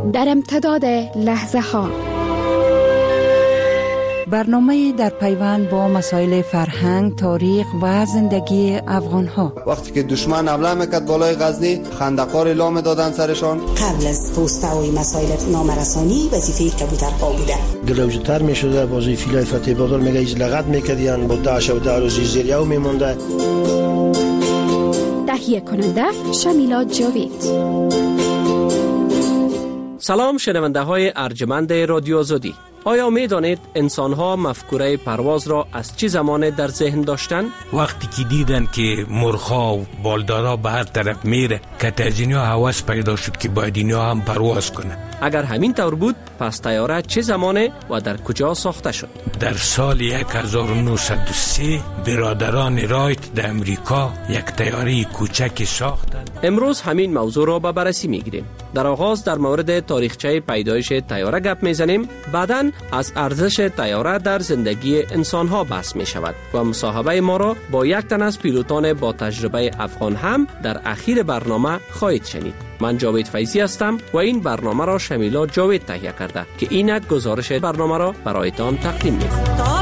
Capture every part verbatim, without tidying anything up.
در امتداد لحظه ها، برنامه در پیوند با مسائل فرهنگ، تاریخ و زندگی افغان ها. وقتی که دشمن حمله میکرد بالای غزنی، خندقار اعلام دادن سرشان. قبل از پست‌های مسائل نامرسانی وظیفه کبوترها بوده. دلوجتر میشده بازی فیلای فتح بادر میگه ایز لغت میکردین با داعش و دار و زیزیریو میمونده. تهیه کننده شمیلا جاوید. سلام شنونده های ارجمند رادیو آزادی. آیا می دانید انسان ها مفکوره پرواز را از چه زمان در ذهن داشتند؟ وقتی که دیدن که مرغ‌ها و بالدارا به هر طرف میره که از اینها هوس پیدا شد که باید اینها هم پرواز کنه. اگر همین طور بود پس طیاره چه زمانه و در کجا ساخته شد؟ در سال هزار و نهصد و سه برادران رایت در امریکا یک طیاره کوچک ساختند. امروز همین موضوع را به بررسی میگیریم. در آغاز در مورد تاریخچه پیدایش طیاره گپ میزنیم، بعداً از ارزش طیاره در زندگی انسان ها بحث می شود و مصاحبه ما را با یک تن از پیلوتان با تجربه افغان هم در اخیر برنامه خواهید شنید. من جاوید فیضی هستم و این برنامه را شمیلا جاوید تهیه کرده که اینک گزارش برنامه را برایتان تقدیم می کنم.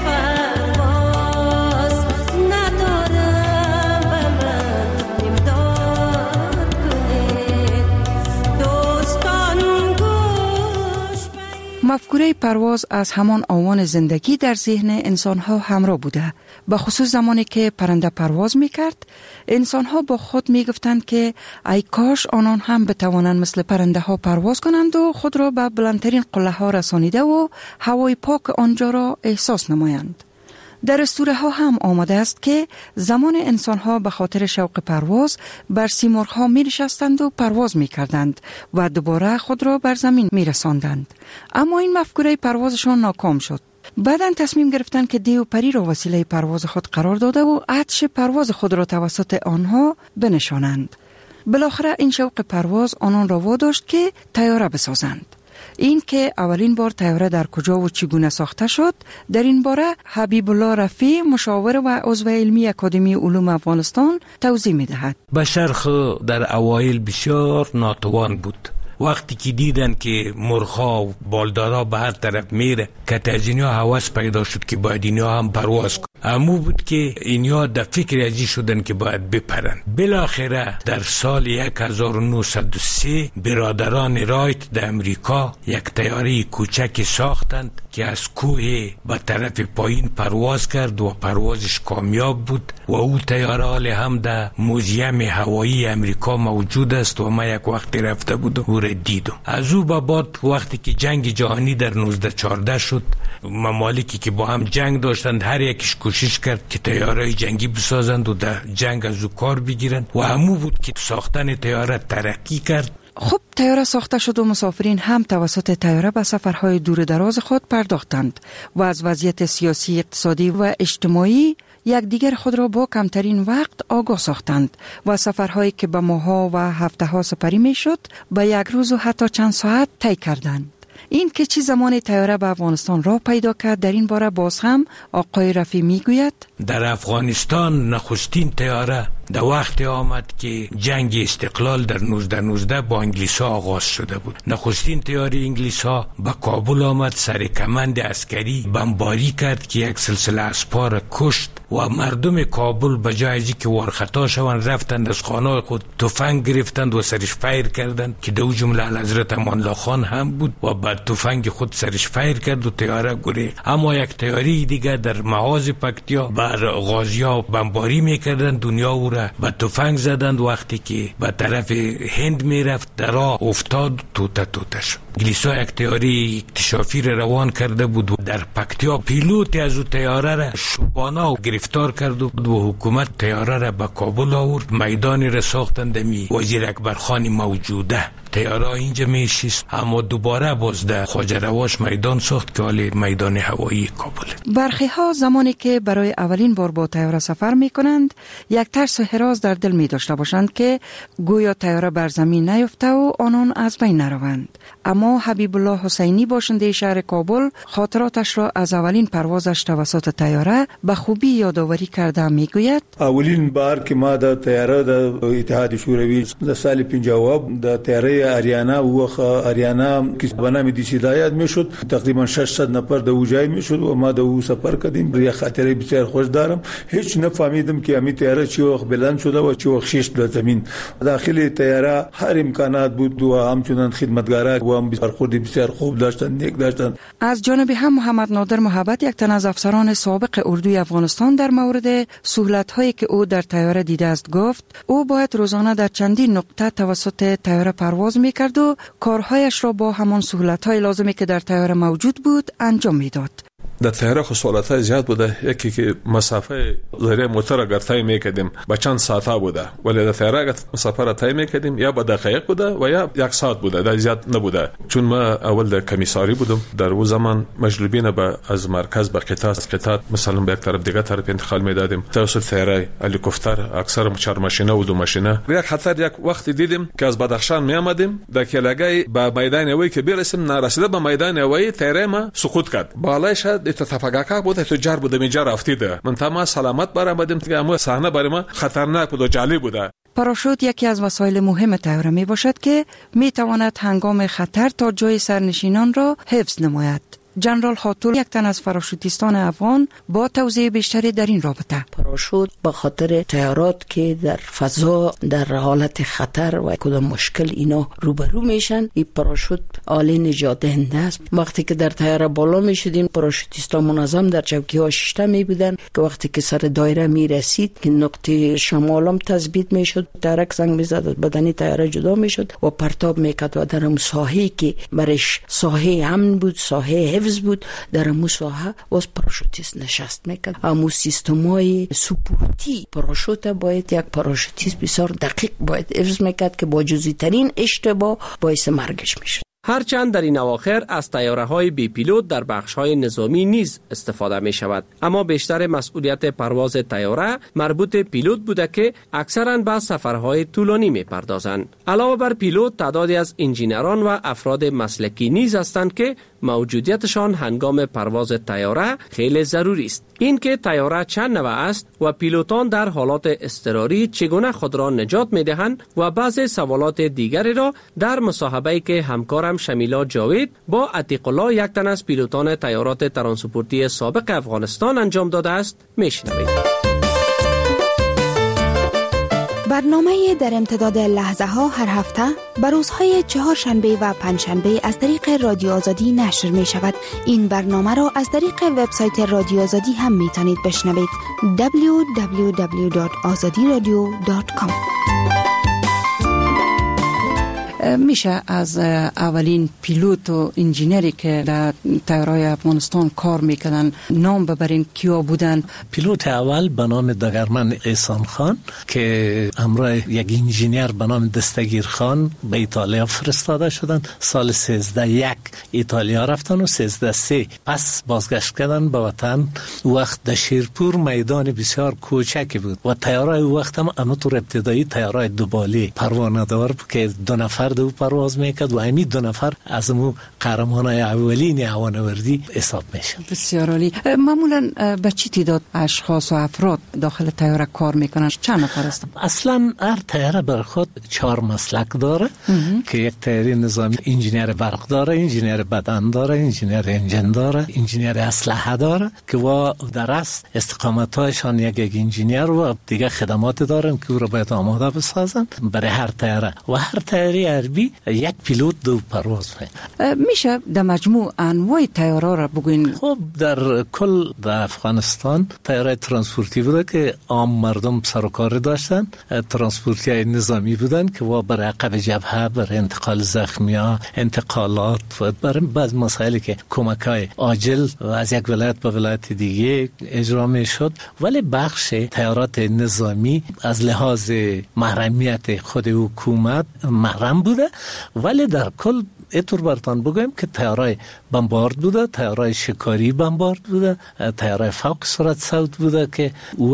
مفکوره پرواز از همان آوان زندگی در ذهن انسان‌ها همراه بوده. به خصوص زمانی که پرنده پرواز می‌کرد، انسان‌ها با خود می‌گفتند که ای کاش آنان هم بتوانند مثل پرنده ها پرواز کنند و خود را به بلندترین قله‌ها رسانیده و هوای پاک آنجا را احساس نمایند. در اسطوره ها هم آمده است که زمان انسان ها به خاطر شوق پرواز بر سیمرغ ها می نشستند و پرواز می کردند و دوباره خود را بر زمین می رساندند. اما این مفکوره پروازشان ناکام شد. بعداً تصمیم گرفتند که دیو پری را وسیله پرواز خود قرار داده و عطش پرواز خود را توسط آنها بنشانند. بالاخره این شوق پرواز آنان را واداشت که طیاره بسازند. این که اولین بار طیاره در کجا و چگونه ساخته شد، در این باره حبیب الله رفیع، مشاور و عضو علمی اکادمی علوم افغانستان، توضیح می‌دهد. بشر در اوایل بسیار ناتوان بود. وقتی که دیدن که مرغ‌ها و بالدارا به هر طرف میره که از اینها هوس پیدا شد که باید اینها هم پرواز کنن، امو بود که اینها در فکر ازی شدن که باید بپرن. بالاخره در سال هزار و نهصد و سه برادران رایت در امریکا یک طیاره کوچک ساختند که از کوه به طرف پایین پرواز کرد و پروازش کامیاب بود و او طیاره حال هم در موزیم هوایی امریکا موجود است و ما یک وقتی رفته بودم او را دیدم. از او به بعد وقتی که جنگ جهانی در نوزده چهارده شد، ممالکی که با هم جنگ داشتند هر یکیش کوشش کرد که طیاره جنگی بسازند و در جنگ از او کار بگیرند و همو بود که ساختن طیاره ترقی کرد. خب طیاره ساخته شد و مسافرین هم توسط طیاره به سفرهای دور دراز خود پرداختند و از وضعیت سیاسی، اقتصادی و اجتماعی یک دیگر خود را با کمترین وقت آگاه ساختند و سفرهایی که به ماها و هفته ها سپری می شد به یک روز و حتی چند ساعت طی کردند. این که چی زمان طیاره به افغانستان راه پیدا کرد، در این باره باز هم آقای رفیع می گوید. در افغانستان نخستین طیاره در وقت آمد که جنگ استقلال در نوزده نوزده با انگلیس ها آغاز شده بود. نخستین طیاره انگلیس ها به کابل آمد، سر کمند عسکری بمباری کرد که یک سلسله اسپار کشت و مردم کابل به جای از که ورخطا شوند رفتند از خانه خود تفنگ گرفتند و سرش فایر کردند که دو جمله حضرت امان الله خان هم بود و بعد تفنگ خود سرش فایر کرد و طیاره گریخت. اما یک طیاره دیگه در محاذ پکتیا بر غازی‌ها بمباری میکردند، دنیا او را با تفنگ زدند. وقتی که به طرف هند میرفت در راه افتاد، توته توته شد. انگلیس‌ها یک طیاره اکتشافی را روان کرده بود و در پکتیا پیلوت از او طیاره را شبانه گرفتار کرد و حکومت طیاره را به کابل آورد. میدانی را ساختند می وزیر اکبر خان موجوده. طیاره اینجا میشیست، اما دوباره باز در خواجه رواش میدان ساخت که حالی میدان هوایی کابل. برخی ها زمانی که برای اولین بار با طیاره سفر می کنند یک ترس و هراس در دل می داشته باشند که گویا طیاره بر زمین نیفته و آنان از بین نروند. اما حبیب الله حسینی باشنده شهر کابل خاطراتش را از اولین پروازش توسط طیاره به خوبی یادآوری کرده می گوید. اولین بار که ما د طیاره د اتحاد شوروی د سال پنځه د طیاره تیاره اریانا و اریانا که به نام دیسیدایت میشد، تقریبا ششصد نفر در اوجای میشد و ما در او سفر کردیم. یه خاطره بسیار خوش دارم. هیچ نفهمیدم که امی تیاره چی وقت بلند شده و چی وقت شش در زمین. داخل تیاره هر امکانات بود و همچنان خدمتگارا و هم برخوردی بسیار خوب داشتن، نیک داشتن. از جانب هم محمد نادر محبت، یک تن از افسران سابق اردوی افغانستان، در مورد سهولت‌هایی که او در طیاره دیده است گفت او باید روزانه در چندین نقطه توسط طیاره پرواز می‌کرد و کارهایش را با همان سهولت‌های لازمی که در طیاره موجود بود انجام می‌داد. در طیاره خو سهولت‌های زیاد بوده. یکی که مسافه زیر موتور اگر طی می‌کردیم با چند ساعته بوده، ولی در طیاره اگر مسافه را طی می‌کردیم یا با دقایق بوده و یا یک ساعت بوده، در زیاد نبوده. چون ما اول در کمیساری بودم، در اون زمان مجلوبین به از مرکز به قطار قطار مثلا به یک طرف دیگه طرف انتقال می‌دادیم. توسط طیاره هلیکوپتر اکثر چهار ماشینه و دو ماشینه. یک خطر یک وقت دیدیم که از بدخشان می‌آمدیم، در کلاگای به میدان هوایی که برسیم، نرسیده به میدان هوایی طیاره ما سقوط کرد. بالایش اتفاقا بوده تو جر بوده میجا رفتیده. من تمام سلامت برآمدیم که اما صحنه برای ما خطرناک بود و جالب بوده. پاراشوت یکی از وسایل مهم طیاره می باشد که می تواند هنگام خطر تا جای سرنشینان را حفظ نماید. جنرال خاطور، یک تن از پاراشوتیستان افغان، با توضیح بیشتری در این رابطه. پاراشوت به خاطر طیارات که در فضا در حالت خطر و کدام مشکل اینا روبرو میشن، این پاراشوت عالی نجات دهنده است. وقتی که در طیاره بالا میشدیم، پاراشوتیستا منظم در چوکی ها شیشته می بودن که وقتی که سر دایره می رسید که نقطه شمالم تثبیت میشد، درک زنگ میزد، بدنی طیاره جدا میشد و پرتاب میکرد و در اون ساحه‌ای که برش ساحه امن بود، ساحه حفظ بود، در امو ساحه واس پاراشوتیست نشست میکرد. امو سیستمای سپورتی پاراشوت باید یک پاراشوتیست بسیار دقیق باید حفظ میکرد که با جزئی ترین اشتباه باعث مرگش میشه. هرچند در این اواخر از طیاره‌های بی پیلوت در بخش‌های نظامی نیز استفاده می‌شود، اما بیشتر مسئولیت پرواز طیاره مربوط پیلوت بوده که اکثراً به سفرهای طولانی می‌پردازند. علاوه بر پیلوت، تعدادی از انجینران و افراد مسلکی نیز هستند که موجودیتشان هنگام پرواز طیاره خیلی ضروری است. این که طیاره چند نوع است و پیلوتان در حالات اضطراری چگونه خود را نجات می‌دهند و بعضی سوالات دیگری را در مصاحبه‌ای که همکارم شمیلا جاوید با عتیق الله، یک تن از پیلوتان طیارات ترانسپورتی سابق افغانستان انجام داده است میشنوید. برنامه در امتداد لحظه ها هر هفته بر روزهای چهارشنبه و پنجشنبه از طریق رادیو آزادی نشر می شود. این برنامه را از طریق وبسایت رادیو آزادی هم می توانید بشنوید. دبلیو دبلیو دبلیو دات آزادی رادیو دات کام. میشه از اولین پیلوت و انجینری که در طیاره‌های افغانستان کار میکردن نام ببرین کیا بودن؟ پیلوت اول به نام دگرمن احسان خان که همراه یک انجینیر به نام دستگیر خان به ایتالیا فرستاده شدن. سال سیزده یک ایتالیا رفتن و سیزده سه پس بازگشت کردن به وطن. وقت در شیرپور میدان بسیار کوچکی بود و طیاره وقت هم همونطور ابتدایی طیاره دوبالی پروانه دار که دو نفر دو پرواز میکرد و همین دو نفر از مو قهرمانای اولین هوانوردی حساب میشن. بسیار عالی. معمولا به چی تعداد اشخاص و افراد داخل طیاره کار میکنن؟ چند نفر هستن؟ اصلا هر طیاره بر خود چهار مسلک داره که یک طیاره نظامی انجینیر برق داره، انجینیر بدن داره، انجینیر انجن داره، انجینیر اسلحه داره که و در اصل استقامتایشان یک یک انجینیر و دیگه خدمات دارن که او رو باید آماده بسازن برای هر طیاره و هر طیاره عربی یک پیلوت دو پرواز میکنه. میشه در مجموع انواع طیاره را بگوین؟ خب در کل در افغانستان طیاره ترانسپورتی بوده که عام مردم سر و کار داشتن، ترانسپورتی نظامی بودن که و برای عقب جبهه برای انتقال زخمی‌ها، انتقالات و برای بعض مسائلی که کمک‌های عاجل از یک ولایت به ولایت دیگه اجرا میشد. ولی بخش طیارات نظامی از لحاظ محرمیت خود حکومت محرم بوده، ولی در کل اینطور براتون بگویم که طیاره بمبارد بوده، طیاره شکاری بمبارد بوده، طیاره فوق سرعت صوت بوده که وقت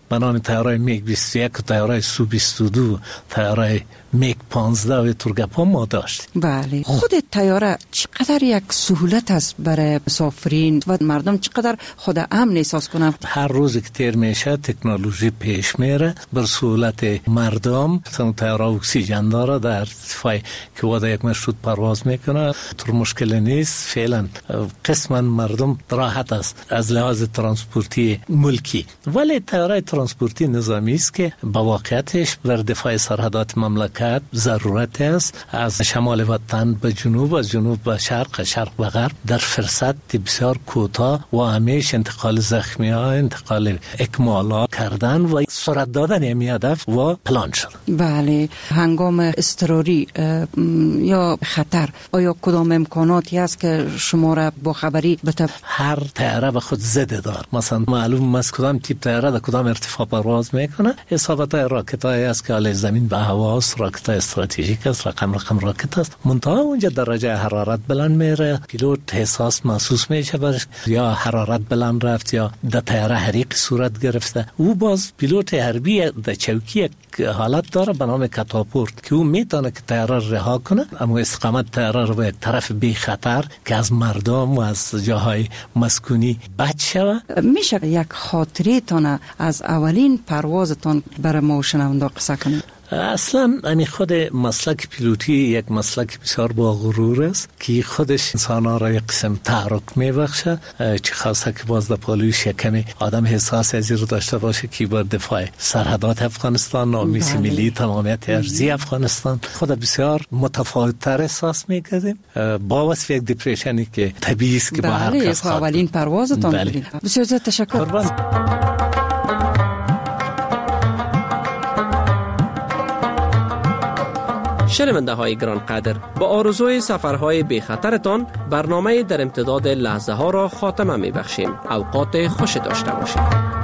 به نام طیاره میگ بیست و یک و طیاره سو بیست و دو، طیاره میگ پانزده و تورگپا ما داشتیم. بله. خود طیاره چقدر یک سهولت است برای مسافرین و مردم چقدر خود امن احساس کنن؟ هر روز که تیر میشه تکنولوژی پیش میره بر سهولت مردم. طیاره اکسیژن داره در ارتفاع که واسه یک مشروط پرواز میکنه، طور مشکل نیست. فعلا قسما مردم راحت است از لحاظ ترانسپورتی ملکی، ولی طیاره ترانسپورتی نظامی است که با واقعیتش بر دفاع سرحدات مملکت ضرورت است. از شمال وطن به جنوب، از جنوب به شرق، شرق به غرب در فرصت بسیار کوتاه و همیشه انتقال زخمی‌ها، انتقال اکمالات کردن و سرعت دادن همی هدف و پلان شد. بله. هنگام اضطراری یا خطر آیا کدام امکاناتی هست که شما را با خبری بتب؟ هر طیاره به خود زده دار. مثلا معلوم است کدام تیپ طیاره در کدام ارتفاع پرواز میکنه. حسابات راکت‌های است که علیه زمین به هواست، راکت استراتژیک است، رقم رقم راکت است. منتها اونجا درجه حرارت بلند میره، پیلوت حساس محسوس میشه برش یا حرارت بلند رفت یا در طیاره حریق صورت گرفته. او باز پیلوت حربی در چوکی حالت داره به نام کاتاپورت که او میتونه که طیاره رها کنه، اما استقامت طیاره رو به طرف بی خطر که از مردم و از جاهای مسکونی بچ شوه. میشه یک خاطره تان از اولین پروازتان برای ما شنونده قصه کنید؟ اصلا یعنی خود مسلک پیلوتی یک مسلک بسیار با غرور است که خودش انسان‌ها را یک قسم تحرک می‌بخشه، چه خاصه که باز در پالویش یک کمی آدم حساس از این رو داشته باشه که بر دفاع سرحدات افغانستان، نامیسی ملی، تمامیت ارضی افغانستان خود بسیار متفاوت‌تر احساس می‌کردیم با وصف یک دپرشنی که طبیعی است که با هر کس خواهد. اولین پروازتان بله. بودید. بسیار زیاد تشکر. قربان. شنونده های گران قدر، با آرزوی سفرهای بی خطرتان برنامه در امتداد لحظه ها را خاتمه می بخشیم. اوقات خوش داشته باشید.